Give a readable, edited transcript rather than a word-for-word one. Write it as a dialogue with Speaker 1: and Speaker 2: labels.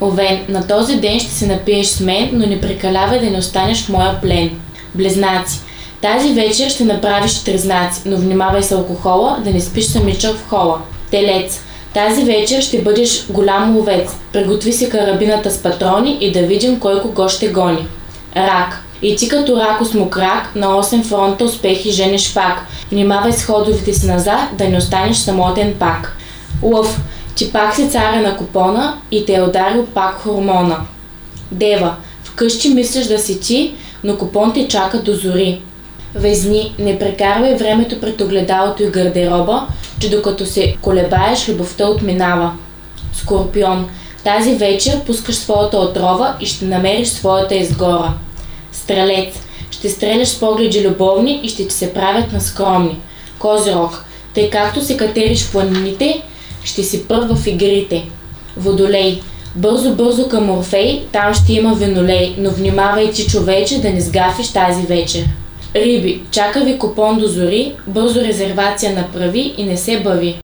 Speaker 1: Овен, на този ден ще се напиеш с мен, но не прекалявай да не останеш в моя плен. Близнаци, тази вечер ще направиш трезнаци, но внимавай с алкохола, да не спиш самичък в хола. Телец, тази вечер ще бъдеш голям ловец. Приготви си карабината с патрони и да видим кой кого ще гони. Рак, и ти като ракосмокрак на 8 фронта успехи жениш пак. Внимавай с ходовете си назад, да не останеш самотен пак. Лъв, ти пак си царя на купона и те е ударил пак хормона. Дева, вкъщи мислиш да си ти, но купон те чака до зори. Везни, не прекарвай времето пред огледалото и гардероба, че докато се колебаеш, любовта отминава. Скорпион, тази вечер пускаш своята отрова и ще намериш своята изгора. Стрелец, ще стреляш с погледи любовни и ще ти се правят на скромни. Козирог, тъй както се катериш в планините, ще си първа в игрите. Водолей, бързо към Орфей, там ще има винолей, но внимавай ти, човече, да не сгафиш тази вечер. Риби, чака ви купон до зори, бързо резервация направи и не се бави.